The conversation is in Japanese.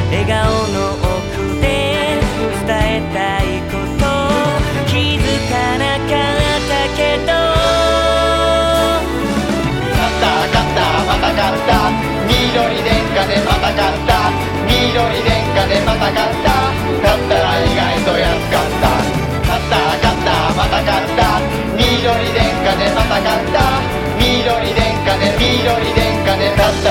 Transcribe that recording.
笑顔の奥で伝えたいこと気づかなかったけど、 勝ったまた勝った、緑殿下でまた勝った、緑殿下でまた勝った、勝ったら意外と安かった。勝ったまた勝った、緑殿下でまた勝った、緑殿下で勝った